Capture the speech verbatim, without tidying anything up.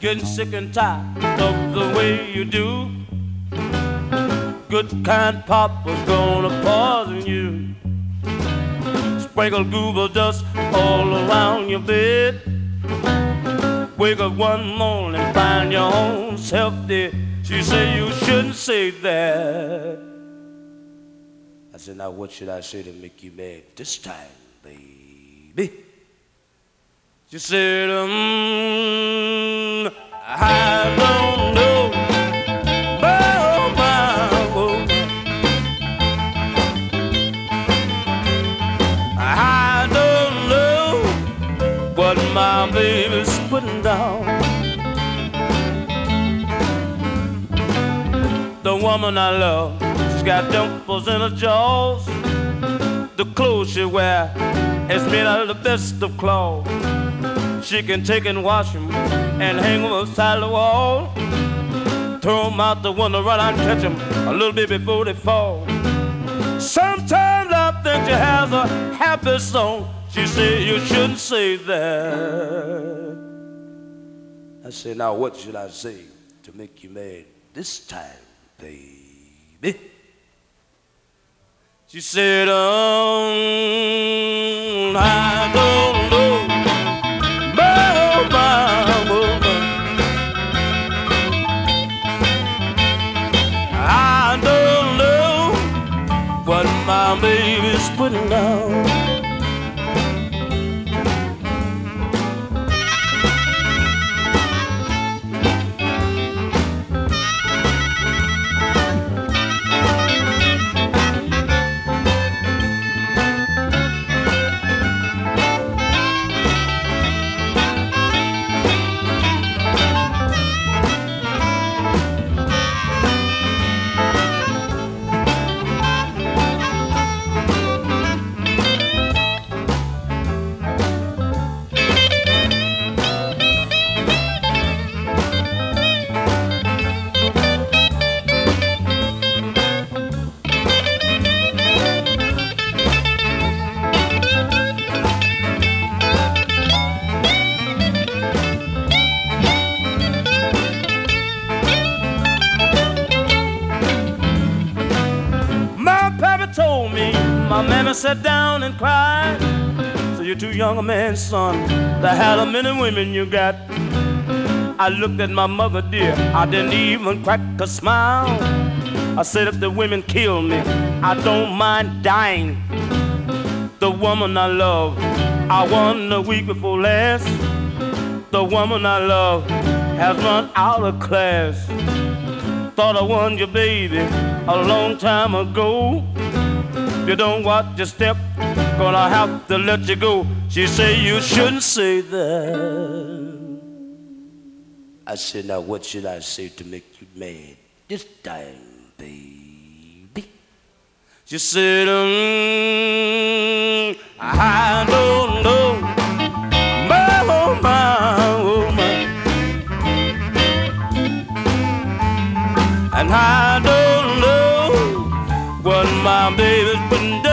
getting sick and tired of the way you do. Good kind papa's gonna poison you. Sprinkle goober dust all around your bed. Wake up one morning, find your own self dead. She said you shouldn't say that. I said, now what should I say to make you mad this time, baby? She said, um, I don't know. Oh, my, oh, I don't know what my baby's putting down. The woman I love, she's got dimples in her jaws. The clothes she wear is made out of the best of cloth. She can take and wash them and hang them upside the wall. Throw them out the window, run out and catch them a little bit before they fall. Sometimes I think she has a happy song. She said you shouldn't say that. I said, now what should I say to make you mad this time, baby? She said, um, I don't know. Oh, my, oh, my. I don't know what my baby's putting down. My mammy sat down and cried. So you're too young a man, son, to have the many women you got. I looked at my mother, dear, I didn't even crack a smile. I said, if the women kill me, I don't mind dying. The woman I love, I won a week before last. The woman I love has run out of class. Thought I won your baby a long time ago. If you don't watch your step, gonna have to let you go. She said you shouldn't say that. I said, now what should I say to make you mad this time, baby? She said, um, I don't know. My, oh, my, oh, my. And I don't know what my baby's been doing.